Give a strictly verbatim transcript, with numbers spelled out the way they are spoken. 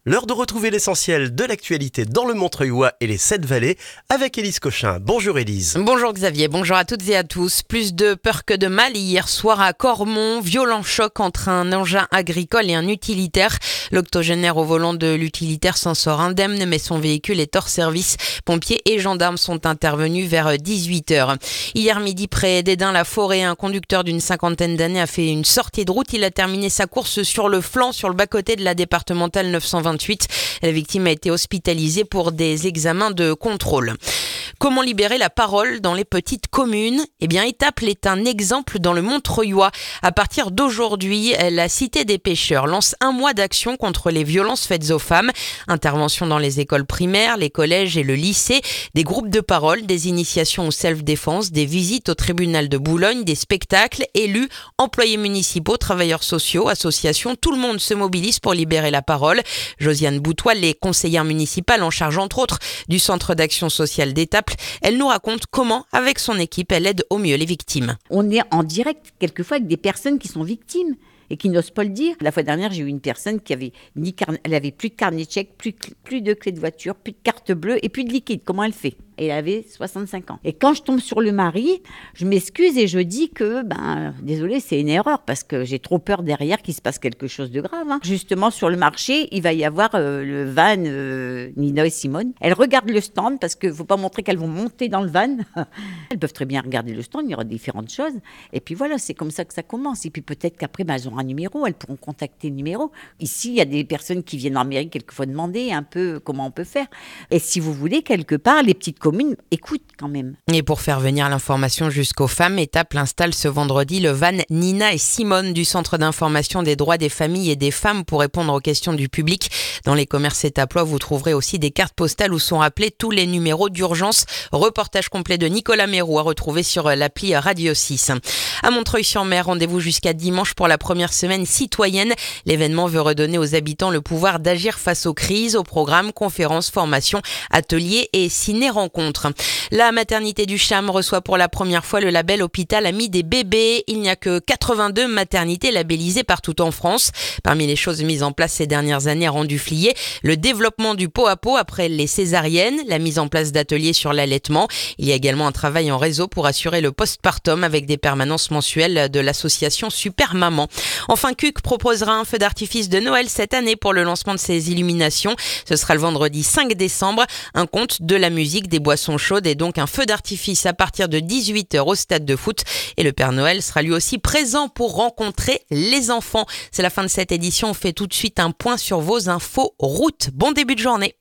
L'heure de retrouver l'essentiel de l'actualité dans le Montreuilois et les Sept Vallées avec Élise Cochin. Bonjour Élise. Bonjour Xavier, bonjour à toutes et à tous. Plus de peur que de mal hier soir à Cormont. Violent choc entre un engin agricole et un utilitaire. L'octogénaire au volant de l'utilitaire s'en sort indemne, mais son véhicule est hors service. Pompiers et gendarmes sont intervenus vers dix-huit heures. Hier midi, près d'Édin-la-Forêt, un conducteur d'une cinquantaine d'années a fait une sortie de route. Il a terminé sa course sur le flanc, sur le bas-côté de la départementale neuf cent vingt-huit. La victime a été hospitalisée pour des examens de contrôle. Comment libérer la parole dans les petites communes ? Eh bien, Étaples est un exemple dans le Montreuilois. À partir d'aujourd'hui, la Cité des pêcheurs lance un mois d'action contre les violences faites aux femmes. Intervention dans les écoles primaires, les collèges et le lycée, des groupes de parole, des initiations au self-défense, des visites au tribunal de Boulogne, des spectacles, élus, employés municipaux, travailleurs sociaux, associations. Tout le monde se mobilise pour libérer la parole. Josiane Boutoil est conseillère municipale en charge entre autres du centre d'action sociale d'Étaples. Elle nous raconte comment, avec son équipe, elle aide au mieux les victimes. On est en direct quelquefois avec des personnes qui sont victimes et qui n'osent pas le dire. La fois dernière, j'ai eu une personne qui avait ni carnet, elle avait plus de carnet de chèques, plus, plus de clé de voiture, plus de carte bleue et plus de liquide. Comment elle fait ? Et elle avait soixante-cinq ans. Et quand je tombe sur le mari, je m'excuse et je dis que, ben, désolé, c'est une erreur parce que j'ai trop peur derrière qu'il se passe quelque chose de grave. Hein. Justement, sur le marché, il va y avoir euh, le van euh, Nina et Simone. Elles regardent le stand parce qu'il ne faut pas montrer qu'elles vont monter dans le van. Elles peuvent très bien regarder le stand, il y aura différentes choses. Et puis voilà, c'est comme ça que ça commence. Et puis peut-être qu'après, ben, elles auront un numéro, elles pourront contacter le numéro. Ici, il y a des personnes qui viennent en mairie quelquefois demander un peu comment on peut faire. Et si vous voulez, quelque part, les petites communes écoutent quand même. Et pour faire venir l'information jusqu'aux femmes, Étaples installe ce vendredi le van Nina et Simone du Centre d'information des droits des familles et des femmes pour répondre aux questions du public. Dans les commerces étaplois, vous trouverez aussi des cartes postales où sont rappelés tous les numéros d'urgence. Reportage complet de Nicolas Mérou à retrouver sur l'appli Radio six. À Montreuil-sur-Mer, rendez-vous jusqu'à dimanche pour la première semaine citoyenne. L'événement veut redonner aux habitants le pouvoir d'agir face aux crises. Au programme, conférences, formations, ateliers et ciné-rencontres. La maternité du Cham reçoit pour la première fois le label Hôpital Ami des bébés. Il n'y a que quatre-vingt-deux maternités labellisées partout en France. Parmi les choses mises en place ces dernières années à Rendu-Fliers, le développement du pot à pot après les césariennes, la mise en place d'ateliers sur l'allaitement. Il y a également un travail en réseau pour assurer le postpartum avec des permanences mensuelles de l'association Super Maman. Enfin, Cuc proposera un feu d'artifice de Noël cette année pour le lancement de ses illuminations. Ce sera le vendredi cinq décembre. Un conte, de la musique, des boissons chaudes et donc un feu d'artifice à partir de dix-huit heures au stade de foot. Et le Père Noël sera lui aussi présent pour rencontrer les enfants. C'est la fin de cette édition. On fait tout de suite un point sur vos infos route. Bon début de journée.